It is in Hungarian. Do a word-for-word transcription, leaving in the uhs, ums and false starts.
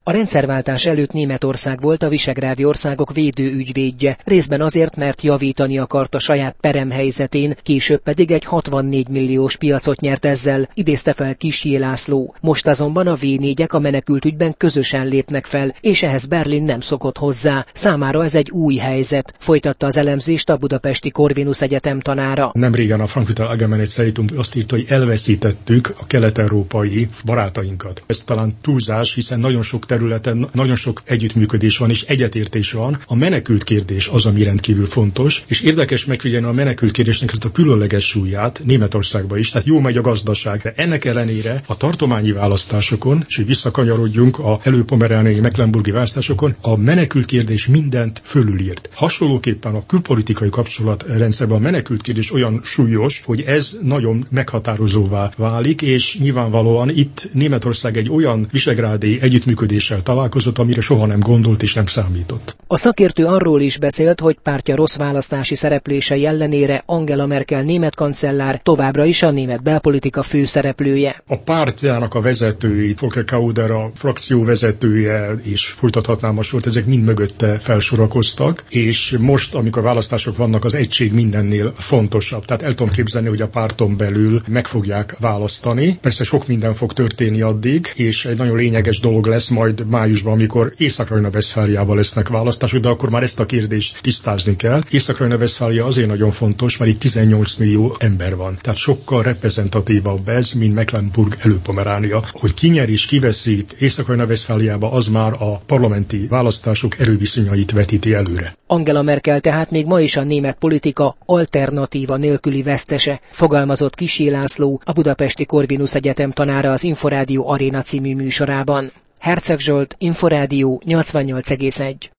A rendszerváltás előtt Németország volt a visegrádi országok védőügyvédje, részben azért, mert javítani akart a saját peremhelyzetén, később pedig egy hatvannégy milliós piacot nyert ezzel, idézte fel Kissé László. Most azonban a vé négyek a menekültügyben közösen lépnek fel, és ehhez Berlin nem szokott hozzá. Számára ez egy új helyzet, folytatta az elemzést a budapesti Corvinus Egyetem tanára. Nemrégen a Frankfurter Allgemeine Zeitung azt írta, hogy elveszítettük a kelet-európai barátainkat. Ez talán túlzás, hiszen nagyon sok területen nagyon sok együttműködés van és egyetértés van. A menekült kérdés az, ami rendkívül fontos, és érdekes megfigyelni a menekült kérdésnek ezt a különleges súlyát Németországban is, tehát jó megy a gazdaság. De ennek ellenére a tartományi választásokon, és hogy visszakanyarodjunk a előpomeránei mecklenburgi választásokon, a menekült kérdés mindent fölülírt. Hasonlóképpen a külpolitikai kapcsolatrendszerben a menekült kérdés olyan súlyos, hogy ez nagyon meghatározóvá válik, és nyilvánvalóan itt Németország egy olyan visegrádi együttműködéssel találkozott, amire soha nem gondolt és nem számított. A szakértő arról is beszélt, hogy pártja rossz választási szereplései ellenére Angela Merkel német kancellár továbbra is a német belpolitika főszereplője. A pártjának a vezetői, Volker Kauder a frakció vezetője, és folytathatnám a sort, ezek mind mögötte felsorakoztak, és most, amikor választások vannak, az egység mindennél fontosabb. Tehát el tudom képzelni, hogy a párton belül meg fogják választani. Persze sok minden fog történni addig, és egy nagyon lényeges dolog lesz majd májusban, amikor Észak-Rajna-Vesztfáliában lesznek választások, de akkor már ezt a kérdést tisztázni kell. Észak-Rajna-Vesztfália azért nagyon fontos, mert itt tizennyolc millió ember van. Tehát sokkal reprezentatívabb ez, mint Mecklenburg Előpomeránia. Hogy ki nyer és kiveszít Észak-Rajna-Vesztfáliába, az már a parlamenti választások erőviszonyait vetíti előre. Angela Merkel tehát még ma is a német politika alternatíva nélküli vesztese, fogalmazott Kissé László, a budapesti Corvinus Egyetem tanára az Inforádió Aréna című műsorában. Herceg Zsolt, Inforádió nyolcvannyolc egész egy.